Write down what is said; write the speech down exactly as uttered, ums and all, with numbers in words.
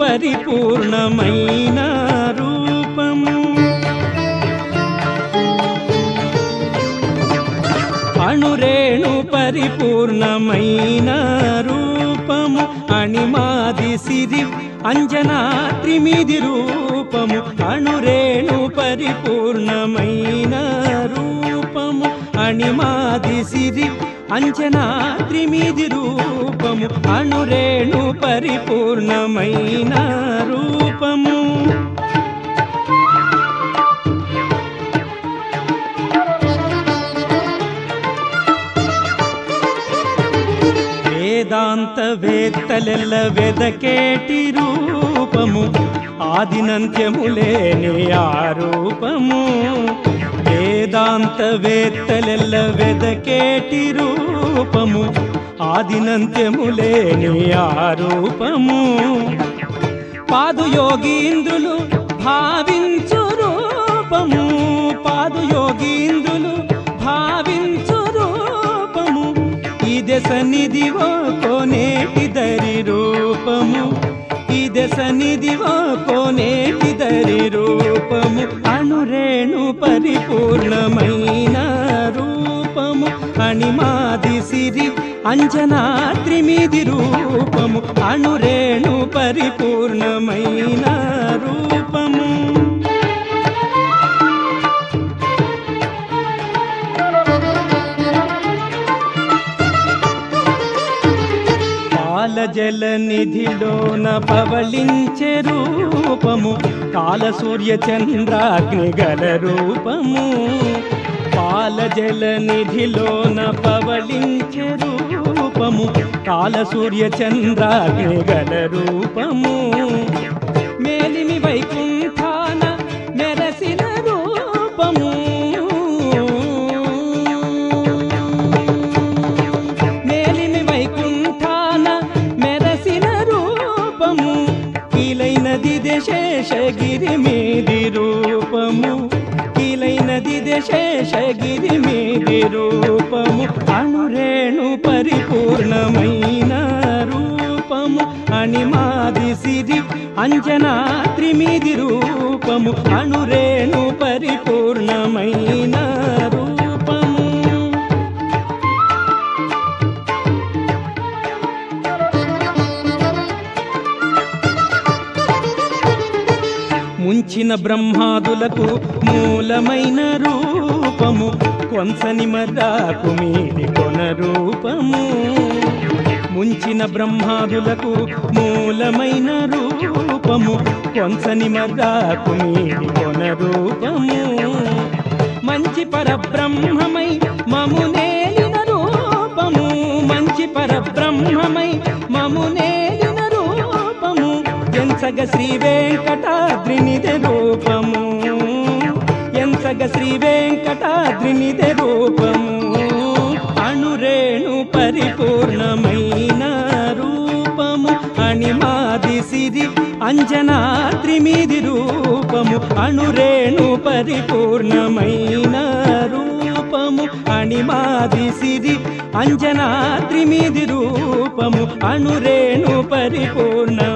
పరిపూర్ణమైన రూపము అణురేణు పరిపూర్ణమైన రూపము అణిమాది సిరి అంజనాద్రిమిది రూపము అణురేణు పరిపూర్ణమైన రూపము అణిమాది సిరి అంజనాద్రిమిది రూపము అణురేణు పరిపూర్ణమైన రూపము వేదాంత వేత్తలెల్ల వెదకేటి రూపము ఆదినంత్యములేని ఆ రూపము వేదాంత వేత్తలెల్ల వెదకేటి రూపము ఆదినంత్యములేని ఆ రూపము పాదుయోగీంద్రులు భావించు రూపము పాదుయోగీంద్రులు భావించు రూపము ఇదే సన్నిధివో కోనేటిదరి రూపము ఇదే సన్నిధివో కోనేటిదరి రూపము అణురేణు పరిపూర్ణమైన రూపము అణిమాది సిరి అంజనాద్రిమిది రూపము అణురేణు పరిపూర్ణమైన రూపము జల నిధిలోన పవళించే రూపము కాల సూర్య చంద్రాగ్ని గల రూపము పాల జల నిధిలోన పవళించే రూపము కాల సూర్య చంద్రాగ్ని గల రూపము మేలిమి వైకుంఠాన మెరసిన రూపము శేషగిరి మీది రూపము కీలైనది శేషగిరి మీది రూపము అణురేణు పరిపూర్ణమైన రూపము అణిమాది సిరి అంజనాద్రిమిది రూపము అణురేణు పరిపూర్ణమైన రూపము ముంచిన బ్రహ్మాదులకు మూలమైన రూపము కొంసని మర్రాకు మీది కొన రూపము ముంచిన బ్రహ్మాదులకు మూలమైన రూపము కొంసని మర్రాకు మీది కొన రూపము మంచి పరబ్రహ్మమై మమునేలిన రూపము మంచి పరబ్రహ్మమై మమునేలిన రూపము ఎంచగ శ్రీ వెంకటాద్రినిదే రూపము ఎంచగ శ్రీ వెంకటాద్రినిదే రూపము అణురేణు పరిపూర్ణమైన రూపము అణిమాది సిరి అంజనాద్రిమిది రూపము అణురేణు పరిపూర్ణమైన రూపము అణిమాది సిరి అంజనాద్రిమిది రూపము అణురేణు పరిపూర్ణ